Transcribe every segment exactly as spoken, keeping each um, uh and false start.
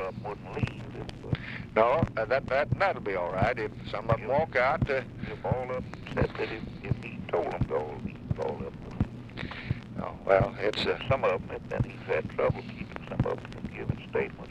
of them wouldn't leave. If, uh, No, uh, that, that, that'll be all right. If some of them walk out, uh, if all of them said that if, if he told them to all leave, all of them would. oh, well, it's... Uh, Some of them, and he's had trouble keeping some of them from giving statements.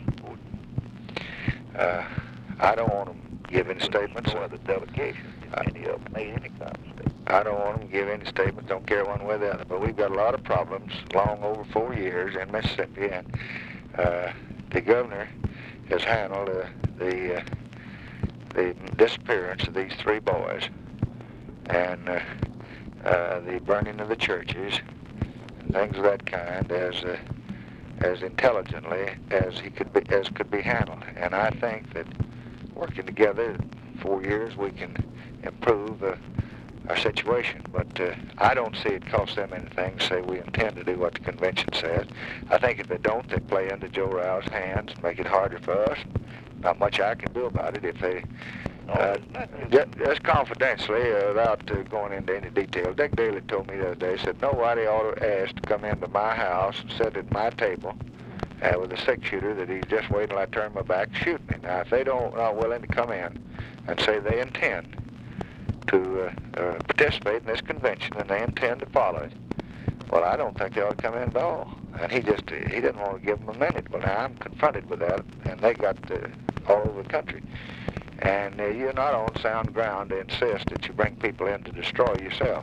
uh, I don't want them giving statements. No other delegation, if any of them made any kind of statement. I don't want them to give any statements, don't care one way or the other. But we've got a lot of problems, long over four years in Mississippi, and uh, the governor has handled uh, the uh, the disappearance of these three boys, and uh, uh, the burning of the churches, and things of that kind, as uh, as intelligently as he could be as could be handled. And I think that working together, four years, we can improve uh, our situation. But uh, I don't see it cost them anything to say we intend to do what the convention says. I think if they don't, they play into Joe Rowe's hands and make it harder for us. Not much I can do about it if they... Uh, just, just confidentially, uh, without uh, going into any detail, Dick Daly told me the other day, said, nobody ought to ask to come into my house and sit at my table uh, with a six-shooter that he's just waiting till I turn my back and shoot me. Now, if they don't are not willing to come in and say they intend to uh, uh, participate in this convention and they intend to follow it, well, I don't think they ought to come in at all. And he just, he didn't want to give them a minute. Well, now I'm confronted with that, and they got uh, all over the country. And uh, you're not on sound ground to insist that you bring people in to destroy yourself.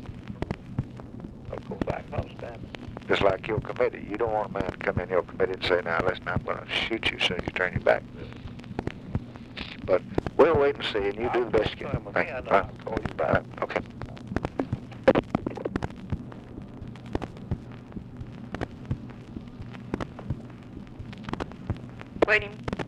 I'll go back and understand. Just like your committee. You don't want a man to come in your committee and say, now, listen, I'm going to shoot you as soon as you turn your back. But we'll wait and see, and you do the best you can. Right. I'll call you back. Right. Okay. Waiting.